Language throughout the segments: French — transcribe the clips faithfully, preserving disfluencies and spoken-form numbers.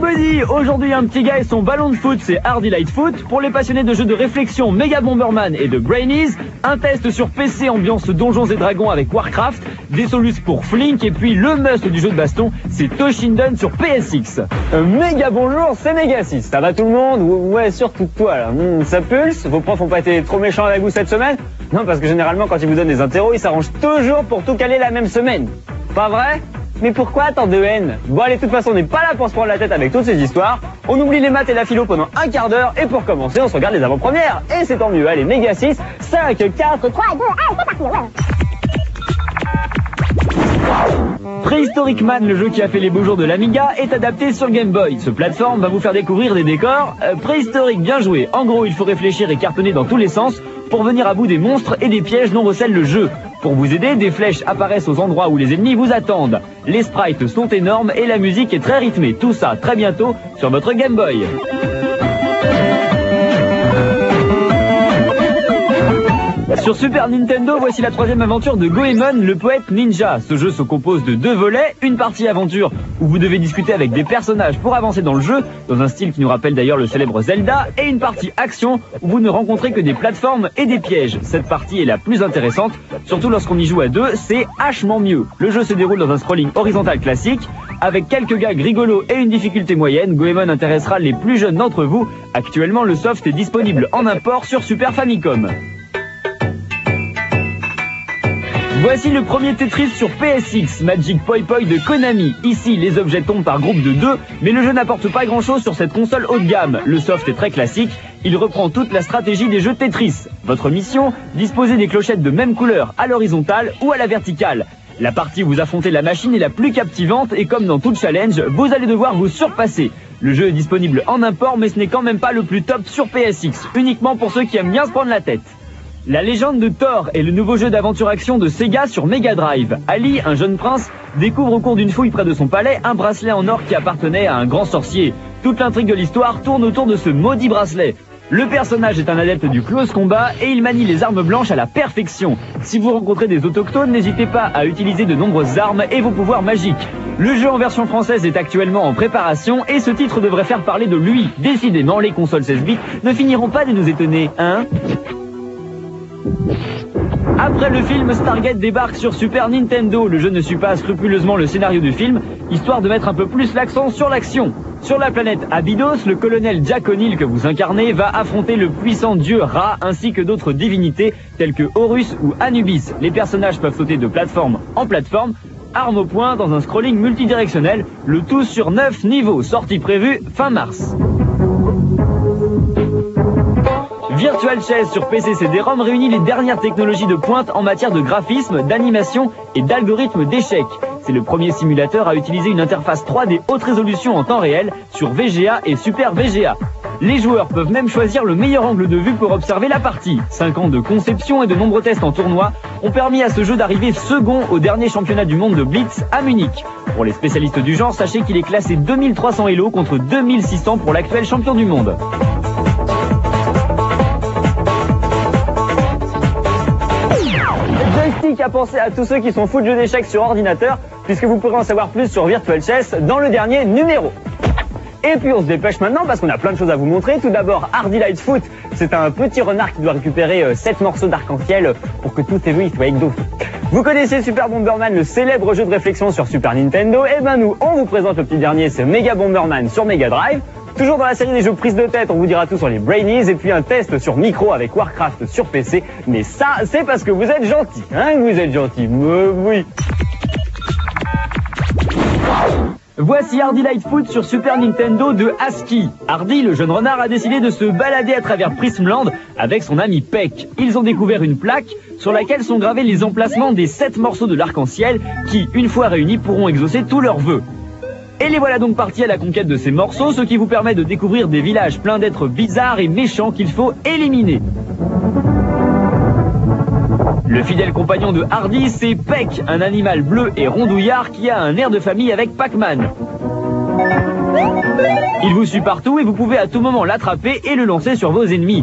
buddy, aujourd'hui un petit gars et son ballon de foot, c'est Hardy Light Foot. Pour les passionnés de jeux de réflexion, Mega Bomberman et de Brainies. Un test sur P C ambiance Donjons et Dragons avec Warcraft. Des solus pour Flink et puis le must du jeu de baston, c'est Toshinden sur P S X. Euh, méga bonjour, c'est Méga six. Ça va tout le monde? Ouais, surtout toi là. Mmh, ça pulse? Vos profs ont pas été trop méchants avec vous cette semaine? Non, parce que généralement quand ils vous donnent des interros, ils s'arrangent toujours pour tout caler la même semaine. Pas vrai? Mais pourquoi tant de haine? Bon allez, de toute façon on n'est pas là pour se prendre la tête avec toutes ces histoires. On oublie les maths et la philo pendant un quart d'heure et pour commencer on se regarde les avant-premières. Et c'est tant mieux, allez, Méga six, cinq, quatre, trois, deux, un, c'est parti, ouais. Prehistoric Man, le jeu qui a fait les beaux jours de l'Amiga, est adapté sur Game Boy. Ce plateforme va vous faire découvrir des décors euh, préhistoriques bien joués. En gros, il faut réfléchir et cartonner dans tous les sens pour venir à bout des monstres et des pièges dont recèle le jeu. Pour vous aider, des flèches apparaissent aux endroits où les ennemis vous attendent. Les sprites sont énormes et la musique est très rythmée. Tout ça très bientôt sur votre Game Boy. Sur Super Nintendo, voici la troisième aventure de Goemon, le poète ninja. Ce jeu se compose de deux volets, une partie aventure où vous devez discuter avec des personnages pour avancer dans le jeu, dans un style qui nous rappelle d'ailleurs le célèbre Zelda, et une partie action où vous ne rencontrez que des plateformes et des pièges. Cette partie est la plus intéressante, surtout lorsqu'on y joue à deux, c'est hachement mieux. Le jeu se déroule dans un scrolling horizontal classique, avec quelques gags rigolos et une difficulté moyenne. Goemon intéressera les plus jeunes d'entre vous. Actuellement, le soft est disponible en import sur Super Famicom. Voici le premier Tetris sur P S X, Magic Poi Poi de Konami. Ici, les objets tombent par groupe de deux, mais le jeu n'apporte pas grand chose sur cette console haut de gamme. Le soft est très classique, il reprend toute la stratégie des jeux Tetris. Votre mission, disposer des clochettes de même couleur à l'horizontale ou à la verticale. La partie où vous affrontez la machine est la plus captivante et comme dans tout challenge, vous allez devoir vous surpasser. Le jeu est disponible en import, mais ce n'est quand même pas le plus top sur P S X, uniquement pour ceux qui aiment bien se prendre la tête. La légende de Thor est le nouveau jeu d'aventure-action de Sega sur Mega Drive. Ali, un jeune prince, découvre au cours d'une fouille près de son palais un bracelet en or qui appartenait à un grand sorcier. Toute l'intrigue de l'histoire tourne autour de ce maudit bracelet. Le personnage est un adepte du close combat et il manie les armes blanches à la perfection. Si vous rencontrez des autochtones, n'hésitez pas à utiliser de nombreuses armes et vos pouvoirs magiques. Le jeu en version française est actuellement en préparation et ce titre devrait faire parler de lui. Décidément, les consoles seize bits ne finiront pas de nous étonner, hein ? Après le film, Stargate débarque sur Super Nintendo. Le jeu ne suit pas scrupuleusement le scénario du film, histoire de mettre un peu plus l'accent sur l'action. Sur la planète Abydos, le colonel Jack O'Neill que vous incarnez va affronter le puissant dieu Ra ainsi que d'autres divinités telles que Horus ou Anubis. Les personnages peuvent sauter de plateforme en plateforme, armes au poing dans un scrolling multidirectionnel, le tout sur neuf niveaux, sortie prévue fin mars. Virtual Chess sur P C C D ROM réunit les dernières technologies de pointe en matière de graphisme, d'animation et d'algorithme d'échecs. C'est le premier simulateur à utiliser une interface trois D haute résolution en temps réel sur V G A et Super V G A. Les joueurs peuvent même choisir le meilleur angle de vue pour observer la partie. cinq ans de conception et de nombreux tests en tournoi ont permis à ce jeu d'arriver second au dernier championnat du monde de Blitz à Munich. Pour les spécialistes du genre, sachez qu'il est classé deux mille trois cents Elo contre deux mille six cents pour l'actuel champion du monde. Joystick a pensé à tous ceux qui sont fous de jeux d'échecs sur ordinateur, puisque vous pourrez en savoir plus sur Virtual Chess dans le dernier numéro. Et puis on se dépêche maintenant parce qu'on a plein de choses à vous montrer. Tout d'abord, Hardy Light Foot, c'est un petit renard qui doit récupérer euh, sept morceaux d'arc-en-ciel pour que tout évolue avec d'eau. Vous connaissez Super Bomberman, le célèbre jeu de réflexion sur Super Nintendo. Et ben nous, on vous présente le petit dernier, c'est Mega Bomberman sur Mega Drive. Toujours dans la série des jeux prise de tête, on vous dira tout sur les Brainies et puis un test sur micro avec Warcraft sur P C. Mais ça, c'est parce que vous êtes gentils, hein, que vous êtes gentils. Mais oui. Voici Hardy Light Foot sur Super Nintendo de ASCII. Hardy, le jeune renard, a décidé de se balader à travers Prismland avec son ami Peck. Ils ont découvert une plaque sur laquelle sont gravés les emplacements des sept morceaux de l'arc-en-ciel qui, une fois réunis, pourront exaucer tous leurs vœux. Et les voilà donc partis à la conquête de ces morceaux, ce qui vous permet de découvrir des villages pleins d'êtres bizarres et méchants qu'il faut éliminer. Le fidèle compagnon de Hardy, c'est Peck, un animal bleu et rondouillard qui a un air de famille avec Pac-Man. Il vous suit partout et vous pouvez à tout moment l'attraper et le lancer sur vos ennemis.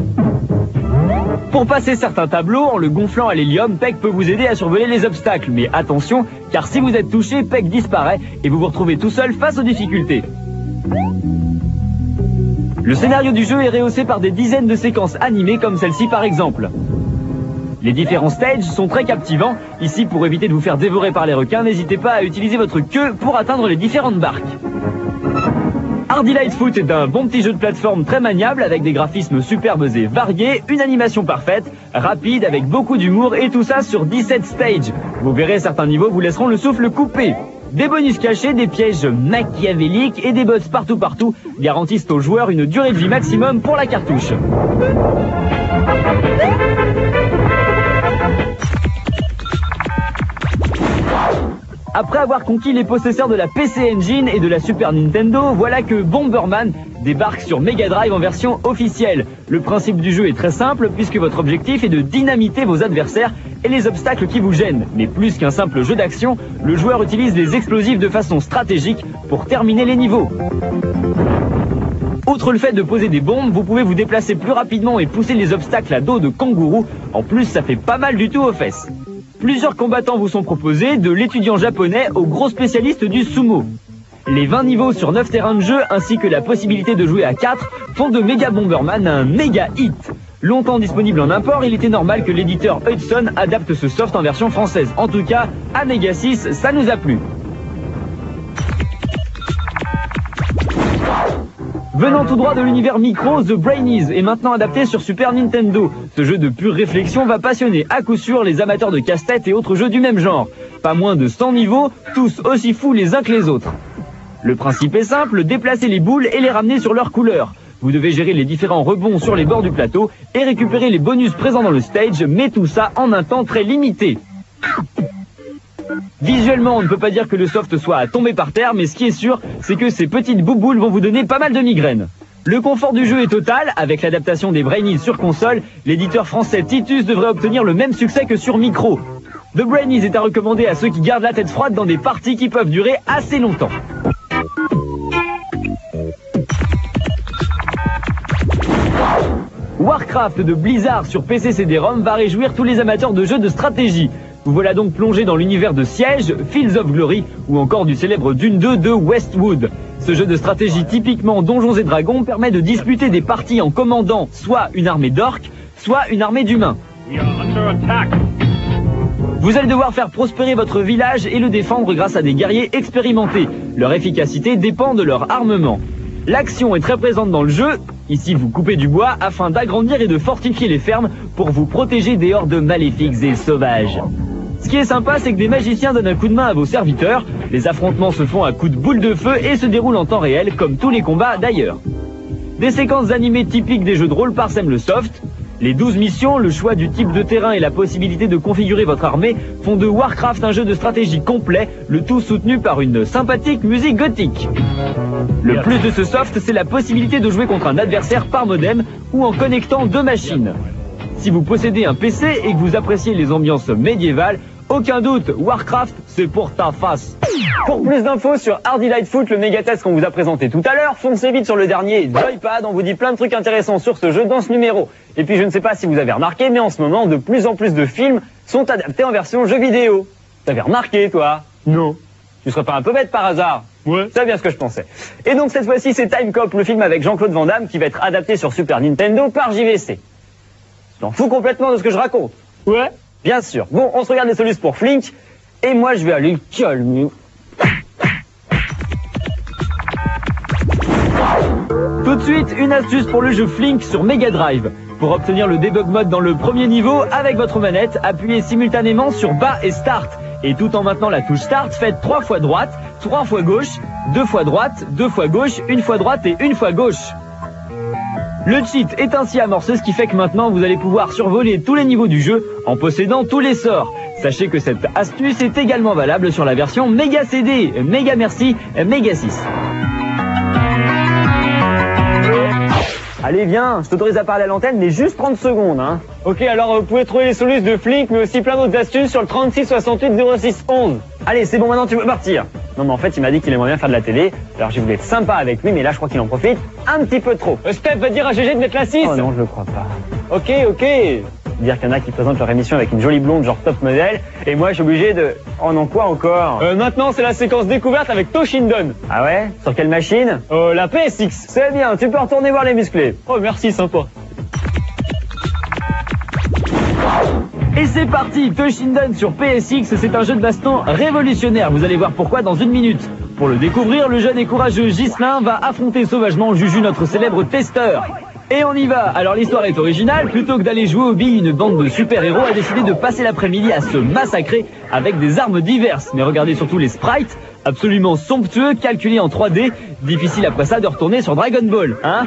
Pour passer certains tableaux, en le gonflant à l'hélium, Peck peut vous aider à survoler les obstacles. Mais attention, car si vous êtes touché, Peck disparaît et vous vous retrouvez tout seul face aux difficultés. Le scénario du jeu est rehaussé par des dizaines de séquences animées comme celle-ci par exemple. Les différents stages sont très captivants. Ici, pour éviter de vous faire dévorer par les requins, n'hésitez pas à utiliser votre queue pour atteindre les différentes barques. Hardy Lightfoot est un bon petit jeu de plateforme très maniable avec des graphismes superbes et variés, une animation parfaite, rapide avec beaucoup d'humour et tout ça sur dix-sept stages. Vous verrez, certains niveaux vous laisseront le souffle coupé. Des bonus cachés, des pièges machiavéliques et des boss partout partout garantissent aux joueurs une durée de vie maximum pour la cartouche. Après avoir conquis les possesseurs de la P C Engine et de la Super Nintendo, voilà que Bomberman débarque sur Mega Drive en version officielle. Le principe du jeu est très simple puisque votre objectif est de dynamiter vos adversaires et les obstacles qui vous gênent. Mais plus qu'un simple jeu d'action, le joueur utilise les explosifs de façon stratégique pour terminer les niveaux. Outre le fait de poser des bombes, vous pouvez vous déplacer plus rapidement et pousser les obstacles à dos de kangourou. En plus, ça fait pas mal du tout aux fesses. Plusieurs combattants vous sont proposés, de l'étudiant japonais au gros spécialiste du sumo. Les vingt niveaux sur neuf terrains de jeu ainsi que la possibilité de jouer à quatre font de Mega Bomberman un méga hit. Longtemps disponible en import, il était normal que l'éditeur Hudson adapte ce soft en version française. En tout cas, à Mega six, ça nous a plu. Venant tout droit de l'univers Micro, The Brainies est maintenant adapté sur Super Nintendo. Ce jeu de pure réflexion va passionner à coup sûr les amateurs de casse-tête et autres jeux du même genre. Pas moins de cent niveaux, tous aussi fous les uns que les autres. Le principe est simple, déplacer les boules et les ramener sur leur couleur. Vous devez gérer les différents rebonds sur les bords du plateau et récupérer les bonus présents dans le stage, mais tout ça en un temps très limité. Visuellement, on ne peut pas dire que le soft soit à tomber par terre, mais ce qui est sûr, c'est que ces petites bouboules vont vous donner pas mal de migraines. Le confort du jeu est total, avec l'adaptation des Brainies sur console, l'éditeur français Titus devrait obtenir le même succès que sur Micro. The Brainies est à recommander à ceux qui gardent la tête froide dans des parties qui peuvent durer assez longtemps. Warcraft de Blizzard sur P C C D-ROM va réjouir tous les amateurs de jeux de stratégie. Vous voilà donc plongé dans l'univers de Siege, Fields of Glory ou encore du célèbre Dune deux de Westwood. Ce jeu de stratégie typiquement Donjons et Dragons permet de disputer des parties en commandant soit une armée d'orques, soit une armée d'humains. Vous allez devoir faire prospérer votre village et le défendre grâce à des guerriers expérimentés. Leur efficacité dépend de leur armement. L'action est très présente dans le jeu. Ici, vous coupez du bois afin d'agrandir et de fortifier les fermes pour vous protéger des hordes maléfiques et sauvages. Ce qui est sympa, c'est que des magiciens donnent un coup de main à vos serviteurs. Les affrontements se font à coups de boules de feu et se déroulent en temps réel, comme tous les combats d'ailleurs. Des séquences animées typiques des jeux de rôle parsèment le soft. Les douze missions, le choix du type de terrain et la possibilité de configurer votre armée font de Warcraft un jeu de stratégie complet, le tout soutenu par une sympathique musique gothique. Le plus de ce soft, c'est la possibilité de jouer contre un adversaire par modem ou en connectant deux machines. Si vous possédez un P C et que vous appréciez les ambiances médiévales, aucun doute, Warcraft, c'est pour ta face. Pour plus d'infos sur Hardy Lightfoot, le méga test qu'on vous a présenté tout à l'heure, foncez vite sur le dernier Joypad, on vous dit plein de trucs intéressants sur ce jeu dans ce numéro. Et puis je ne sais pas si vous avez remarqué, mais en ce moment, de plus en plus de films sont adaptés en version jeu vidéo. T'avais remarqué, toi? Non. Tu serais pas un peu bête par hasard? Ouais. C'est bien ce que je pensais. Et donc cette fois-ci, c'est Time Cop, le film avec Jean-Claude Van Damme, qui va être adapté sur Super Nintendo par J V C. Je t'en fous complètement de ce que je raconte. Ouais. Bien sûr. Bon, on se regarde les solutions pour Flink, et moi je vais aller calmer. Tout de suite, une astuce pour le jeu Flink sur Mega Drive. Pour obtenir le debug mode dans le premier niveau, avec votre manette, appuyez simultanément sur bas et start. Et tout en maintenant la touche start, faites trois fois droite, trois fois gauche, deux fois droite, deux fois gauche, une fois droite et une fois gauche. Le cheat est ainsi amorcé, ce qui fait que maintenant vous allez pouvoir survoler tous les niveaux du jeu en possédant tous les sorts. Sachez que cette astuce est également valable sur la version Mega C D. Méga merci, Mega six. Allez viens, je t'autorise à parler à l'antenne, mais juste trente secondes, hein. Ok, alors vous pouvez trouver les solutions de Flink, mais aussi plein d'autres astuces sur le trente-six soixante-huit zéro six onze. Allez, c'est bon, maintenant tu peux partir. Non mais en fait, il m'a dit qu'il aimerait bien faire de la télé, alors j'ai voulu être sympa avec lui, mais là je crois qu'il en profite un petit peu trop. Euh, Steph va dire à G G de mettre la six. Oh non, je le crois pas. Ok, ok. Dire qu'il y en a qui présentent leur émission avec une jolie blonde genre top modèle, et moi je suis obligé de... Oh non, quoi encore? euh, Maintenant c'est la séquence découverte avec Toshinden. Ah ouais? Sur quelle machine? Euh, la P S X. C'est bien, tu peux retourner voir les musclés. Oh merci, sympa. Et c'est parti, Toshinden sur P S X, c'est un jeu de baston révolutionnaire, vous allez voir pourquoi dans une minute. Pour le découvrir, le jeune et courageux Ghislain va affronter sauvagement Juju, notre célèbre testeur. Et on y va. Alors l'histoire est originale, plutôt que d'aller jouer aux billes, une bande de super-héros a décidé de passer l'après-midi à se massacrer avec des armes diverses. Mais regardez surtout les sprites, absolument somptueux, calculés en trois D, difficile après ça de retourner sur Dragon Ball, hein?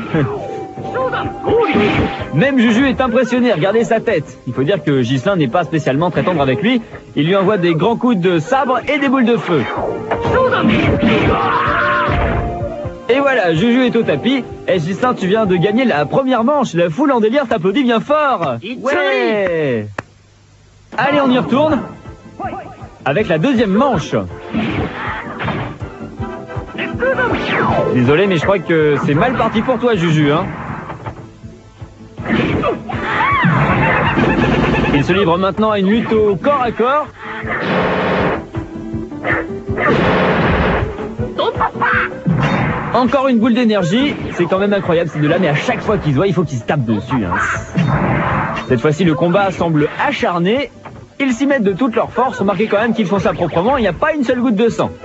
Même Juju est impressionné, regardez sa tête. Il faut dire que Ghislain n'est pas spécialement très tendre avec lui, il lui envoie des grands coups de sabre et des boules de feu. Et voilà, Juju est au tapis. Et Ghislain, tu viens de gagner la première manche. La foule en délire t'applaudit bien fort. Ouais. Allez, on y retourne. Avec la deuxième manche. Désolé, mais je crois que c'est mal parti pour toi, Juju, hein. Il se livre maintenant à une lutte au corps à corps. Encore une boule d'énergie, c'est quand même incroyable ces deux-là, mais à chaque fois qu'ils se voient, il faut qu'ils se tapent dessus. Hein. Cette fois-ci, le combat semble acharné. Ils s'y mettent de toute leur force. Remarquez quand même qu'ils font ça proprement, il n'y a pas une seule goutte de sang.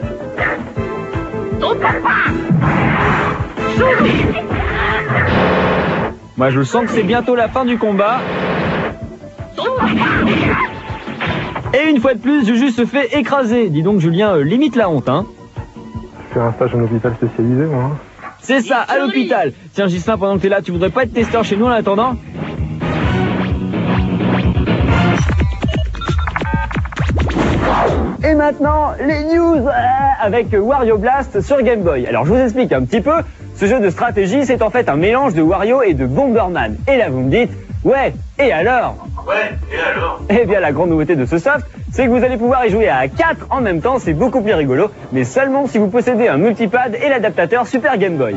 Moi, je sens que c'est bientôt la fin du combat. Et une fois de plus, Juju se fait écraser. Dis donc, Julien, euh, limite la honte, hein. Je fais un stage en hôpital spécialisé, moi. Hein. C'est ça, à l'hôpital. Tiens, Ghislain, pendant que t'es là, tu voudrais pas être testeur chez nous en attendant? Et maintenant, les news avec Wario Blast sur Game Boy. Alors, je vous explique un petit peu. Ce jeu de stratégie, c'est en fait un mélange de Wario et de Bomberman. Et là, vous me dites, ouais, et alors? Ouais, et alors? Eh bien, la grande nouveauté de ce soft, c'est que vous allez pouvoir y jouer à quatre en même temps, c'est beaucoup plus rigolo, mais seulement si vous possédez un multipad et l'adaptateur Super Game Boy.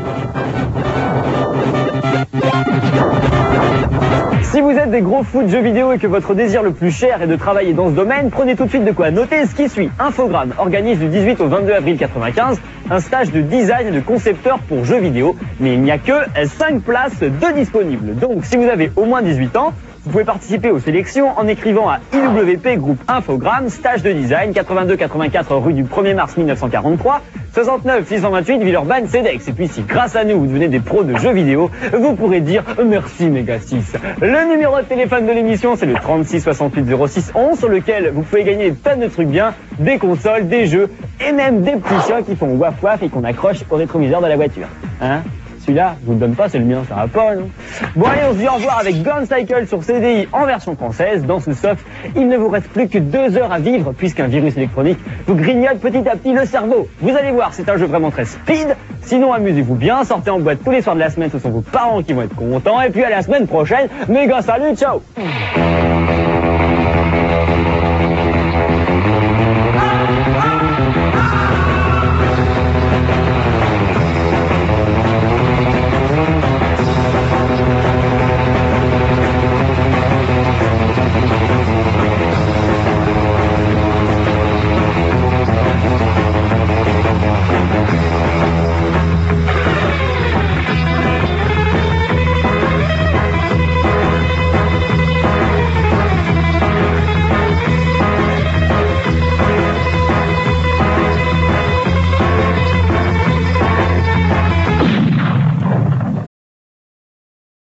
Si vous êtes des gros fous de jeux vidéo et que votre désir le plus cher est de travailler dans ce domaine, prenez tout de suite de quoi noter ce qui suit. Infogrames organise du dix-huit au vingt-deux avril quatre-vingt-quinze un stage de design et de concepteur pour jeux vidéo, mais il n'y a que cinq places de disponibles. Donc si vous avez au moins dix-huit ans, vous pouvez participer aux sélections en écrivant à I W P Groupe Infogrames, stage de design, quatre-vingt-deux quatre-vingt-quatre rue du premier mars mille neuf cent quarante-trois, soixante-neuf six cent vingt-huit Villeurbanne, Cedex. Et puis si grâce à nous vous devenez des pros de jeux vidéo, vous pourrez dire merci Méga six. Le numéro de téléphone de l'émission, c'est le trente-six soixante-huit zéro six onze, sur lequel vous pouvez gagner des tonnes de trucs bien, des consoles, des jeux et même des petits chiens qui font waf waf et qu'on accroche au rétroviseur de la voiture. Hein? Celui-là, je vous le donne pas, c'est le mien, ça va pas, non? Bon allez, on se dit au revoir avec Gun Cycle sur C D I en version française. Dans ce soft, il ne vous reste plus que deux heures à vivre puisqu'un virus électronique vous grignote petit à petit le cerveau. Vous allez voir, c'est un jeu vraiment très speed. Sinon, amusez-vous bien, sortez en boîte tous les soirs de la semaine, ce sont vos parents qui vont être contents. Et puis à la semaine prochaine, méga salut, ciao!